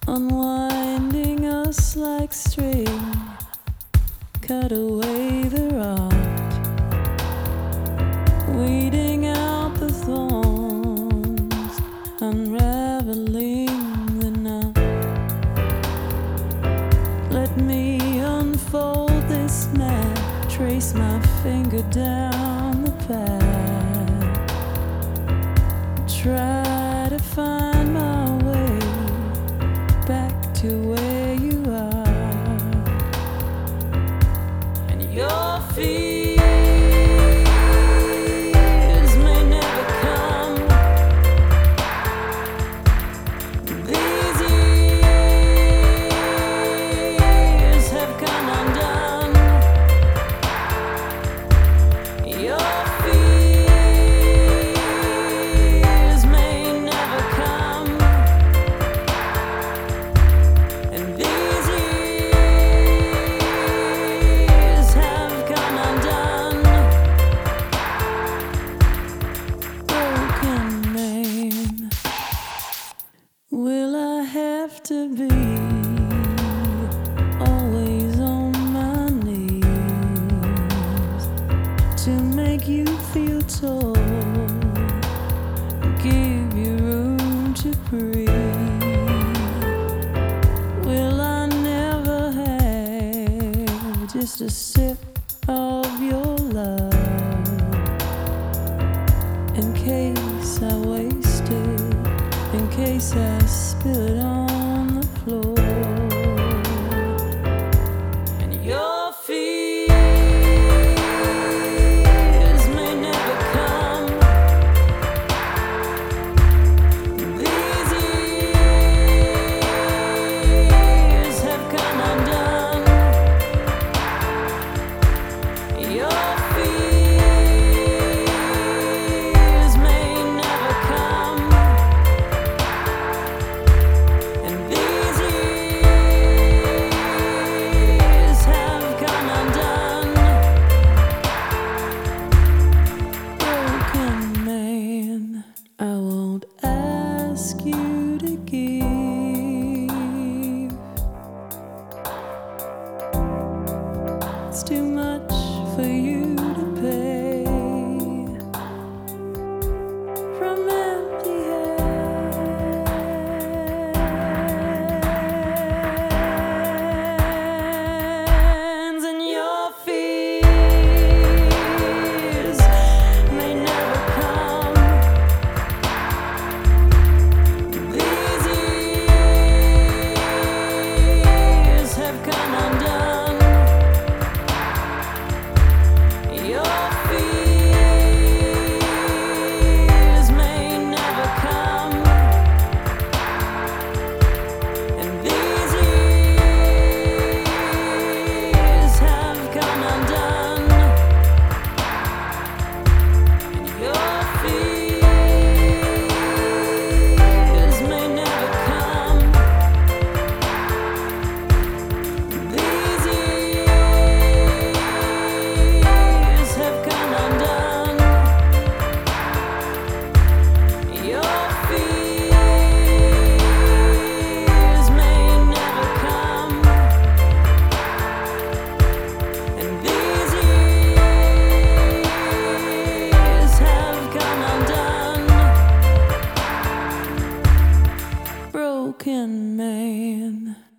unwinding us like string, cut away the rot, weeding out the thorns, unraveling the knot. Let me unfold this map, trace my finger down the path, try to find my way back to where you are. And your fears may never come. These years have come undone. Your fears may never come. And these years have come undone. Broken man, will I have to be always on my knees to make you feel tall, give you room to breathe? Will I never have just a sip of your love in case I waste it, in case I spill it on the floor? And your fears may never come. These years have come undone. Your fears may never come. And these years have come undone. Broken man, I won't ask you to give. It's too much for you to pay. From empty hands, and your fears may never come. These years have come undone. Your fears may never come. And these years have come undone. And your fears may never come. These years have come undone. Your fears may never come. And these years have come undone. Broken man.